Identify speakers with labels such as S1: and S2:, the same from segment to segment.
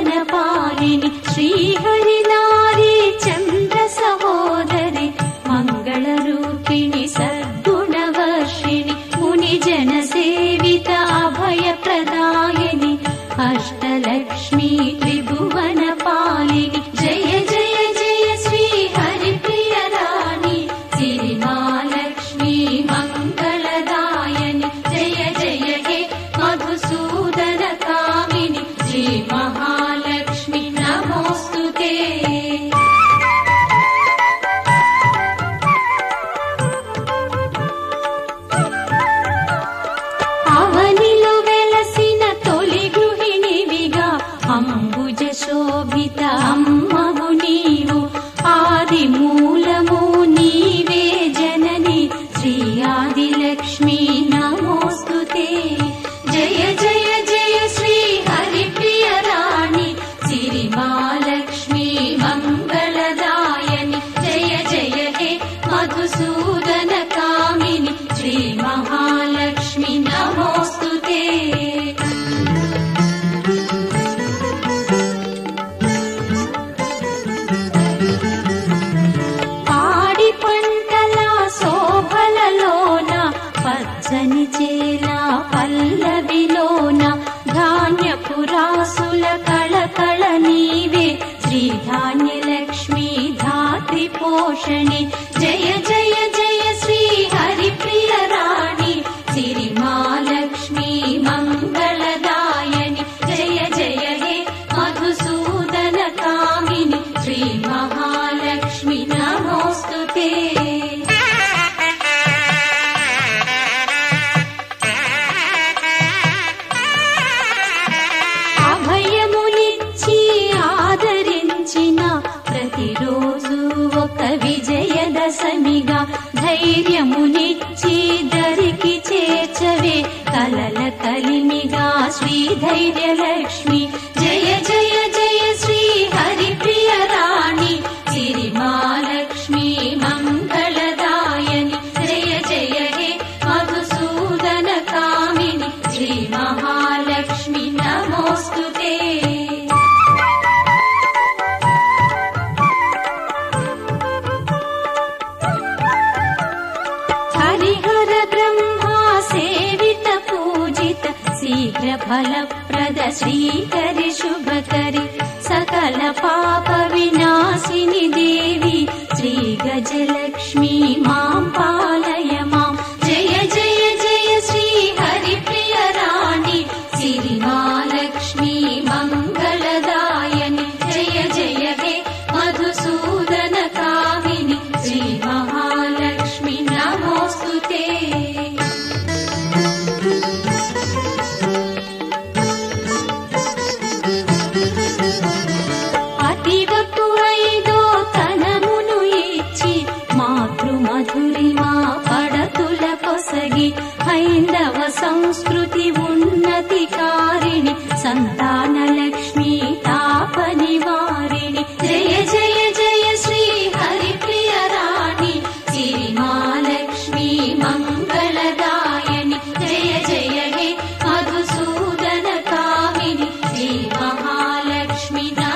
S1: त्रिभुवन पालिनि श्रीहरि नारी चन्द्र सहोदरि मङ्गलरूपिणि सद्गुणवर्षिणि मुनिजन सेवित अभय प्रदायिनि अष्टलक्ष्मी त्रिभुवन पालिनि जय जय जय श्री हरिप्रिय राणि सिरिमालक्ष्मी मङ्गलदायिनि जय जय हे मधुसूदन कामिनि श्री महालक्ष्मी नमोस्तुते। అవనిలో వెలసిన తొలి గృహిణివిగా అంబుజ శోభిత అమ్మవు నీవు ఆది మూలము నీవే జనని శ్రీ ఆదిలక్ష్మీ నమోస్తుతే। జయ జయ జయ శ్రీ హరిప్రియ రాణి సిరిమాలక్ష్మీ మంగళదాయని జయ జయ హే మధుసూదన కామిని శ్రీ మహాలక్ష్మి నమోస్తుతే। పాడి పంటల శోభలలోన పచ్చని చేల పల్లవిలోన ధాన్యపు రాసుల కళకళ నీవే శ్రీ ధాన్యలక్ష్మీ ధాత్రి పోషణి జయ జయ జయ శ్రీ హరిప్రియ రాణి సిరిమాలక్ష్మీ మంగళదాయని జయ జయ హే మధుసూదన కామిని శ్రీ మహాలక్ష్మి నమోస్తుతే। అభయమునిచ్చి ఆదరించిన ప్రతిరోజు ఒక విజయదశమిగా ధైర్యమునిచ్చి దరికి చేర్చవే కలల కలిమిగా శ్రీ ధైర్యలక్ష్మి జయ జయ జయ శ్రీ హరిప్రియ రాణి సిరిమాలక్ష్మీ మంగళదాయని జయ జయ హే మధుసూదన కామిని శ్రీ మహాలక్ష్మి నమోస్తుతే। హరిహర బ్రహ్మా సేవిత పూజిత శీఘ్ర ఫలప్రద శ్రీకరి శుభకరి సకల పాప వినాశిని దేవి శ్రీ గజలక్ష్మీ మాం పాలయ మాం జయ జయ జయ శ్రీ హరిప్రియ రాణి సిరిమాలక్ష్మీ మంగళదాయని జయ జయ హే మధుసూదన కామిని శ్రీ మహాలక్ష్మి నమోస్తుతే। అతివకు ఐదో తనమును ఇచ్చి మాతృమధురిమా పడతుల కొసగి హైందవ సంస్కృతి ఉన్నతి కారిణి సంతానలక్ష్మీ తాప నివారిణి జయ జయ జయ శ్రీ హరిప్రియ రాణి సిరిమాలక్ష్మీ మంగళదాయని జయ జయ హే మధుసూదన కామిని శ్రీ మహాలక్ష్మి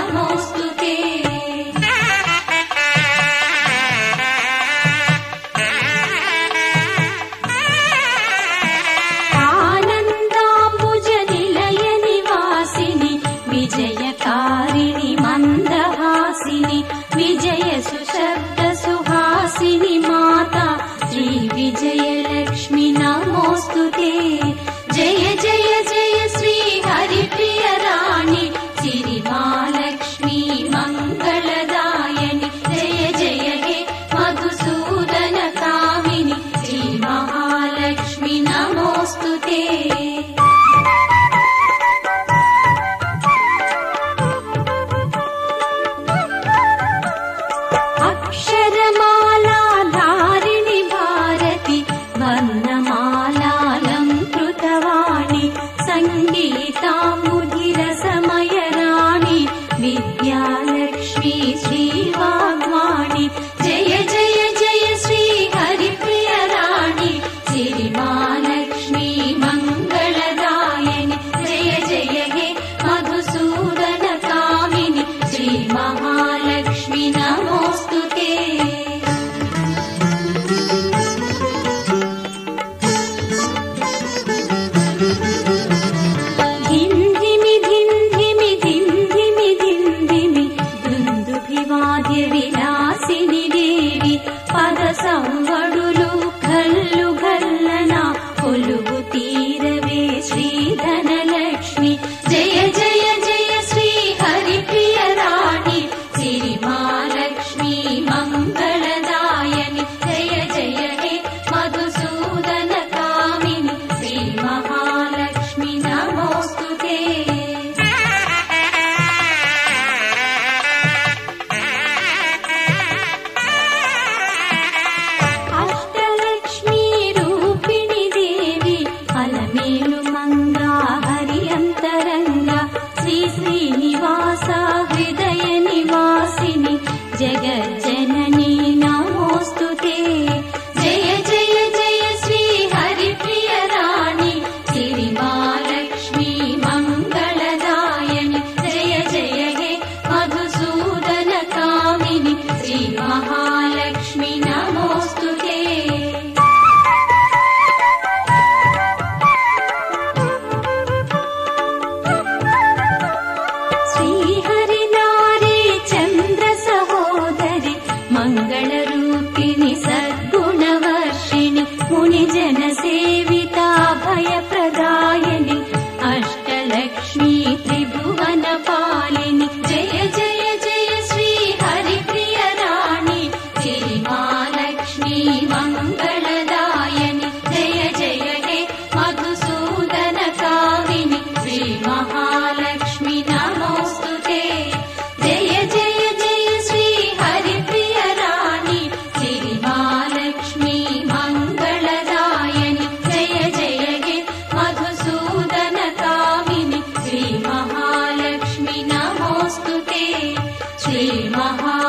S1: नमोऽस्तु ते श्रीमहा